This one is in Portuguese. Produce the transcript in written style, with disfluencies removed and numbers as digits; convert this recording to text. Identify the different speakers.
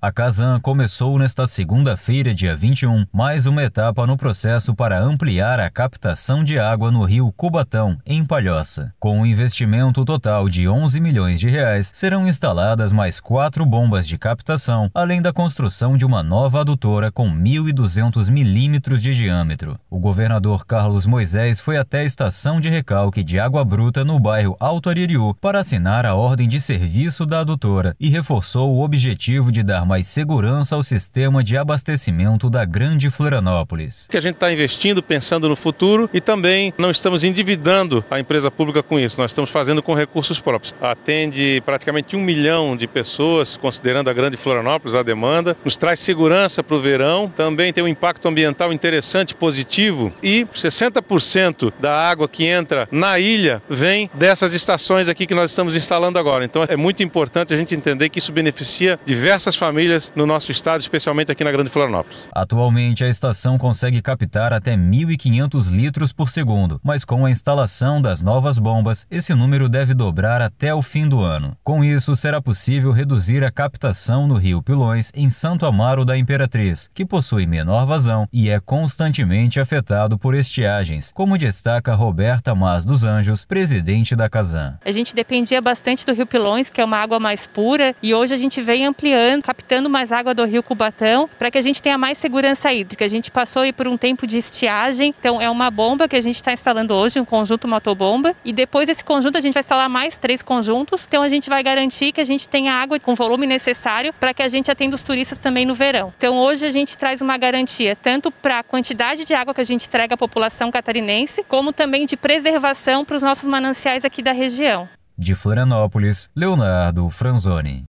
Speaker 1: A Casan começou nesta segunda-feira, dia 21, mais uma etapa no processo para ampliar a captação de água no rio Cubatão, em Palhoça. Com um investimento total de R$11 milhões, serão instaladas mais 4 bombas de captação, além da construção de uma nova adutora com 1.200 milímetros de diâmetro. O governador Carlos Moisés foi até a estação de recalque de água bruta no bairro Alto Aririú para assinar a ordem de serviço da adutora e reforçou o objetivo de dar mais segurança ao sistema de abastecimento da Grande Florianópolis.
Speaker 2: Que a gente está investindo, pensando no futuro e também não estamos endividando a empresa pública com isso, nós estamos fazendo com recursos próprios. Atende praticamente 1 milhão de pessoas, considerando a Grande Florianópolis, a demanda, nos traz segurança para o verão, também tem um impacto ambiental interessante, positivo e 60% da água que entra na ilha vem dessas estações aqui que nós estamos instalando agora. Então é muito importante a gente entender que isso beneficia diversas famílias no nosso estado, especialmente aqui na Grande Florianópolis.
Speaker 1: Atualmente, a estação consegue captar até 1.500 litros por segundo, mas com a instalação das novas bombas, esse número deve dobrar até o fim do ano. Com isso, será possível reduzir a captação no Rio Pilões, em Santo Amaro da Imperatriz, que possui menor vazão e é constantemente afetado por estiagens, como destaca Roberta Mas dos Anjos, presidente da Casan.
Speaker 3: A gente dependia bastante do Rio Pilões, que é uma água mais pura, e hoje a gente vem ampliando, captando mais água do Rio Cubatão para que a gente tenha mais segurança hídrica. A gente passou aí por um tempo de estiagem, então é uma bomba que a gente está instalando hoje, um conjunto motobomba, e depois desse conjunto a gente vai instalar mais 3 conjuntos, então a gente vai garantir que a gente tenha água com o volume necessário para que a gente atenda os turistas também no verão. Então hoje a gente traz uma garantia tanto para a quantidade de água que a gente entrega à população catarinense, como também de preservação para os nossos mananciais aqui da região.
Speaker 1: De Florianópolis, Leonardo Franzoni.